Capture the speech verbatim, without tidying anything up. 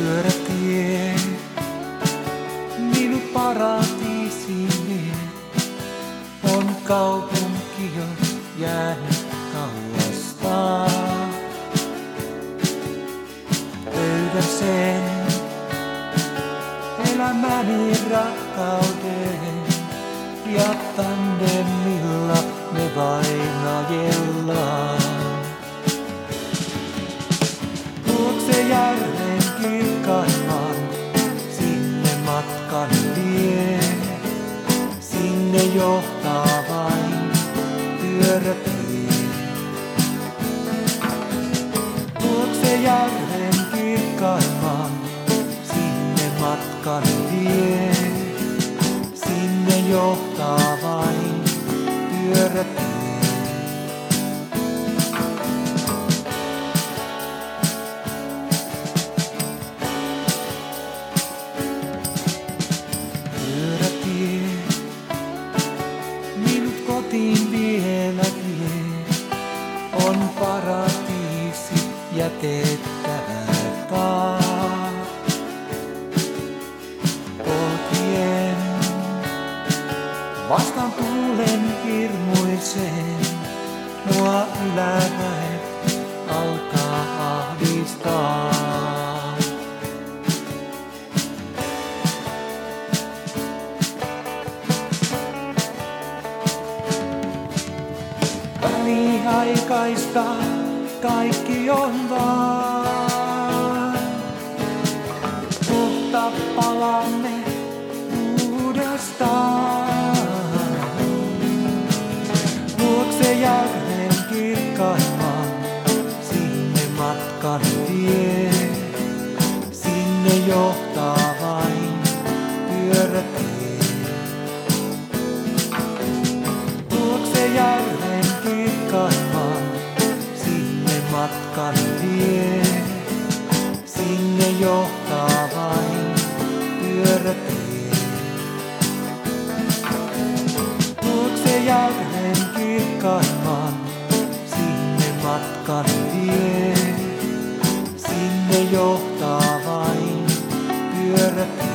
Pyörä tie minut paratiisiin vie. On kaupunki jo jäänyt kauastaan. Löydän sen elämäni rakkauden ja tandemilla me vain ajellaan. Luokse järven kirkkaimman, sinne matkan vie. Sinne johtaa vain pyörätie. Luokse järven kirkkaimman, sinne matkan vie. Sinne johtaa vain pyörätie. Kotiin vielä vie, on paratiisi jätettävä taas. Polkien vastaan tuulen hirmuisen, mua ylämäet alkaa ahdistaa. Väliaikaista kaikki on vaan, kohta palaamme uudestaan. Luokse järven kirkkaimman, sinne matkan vie. Sinne johtaa vain pyörätie. Luokse järven kirkkaimman, sinne matkan vie. Sinne johtaa vain pyörätie. Luokse järven kirkkaimman, sinne matkan vie. Sinne johtaa vain pyörätie.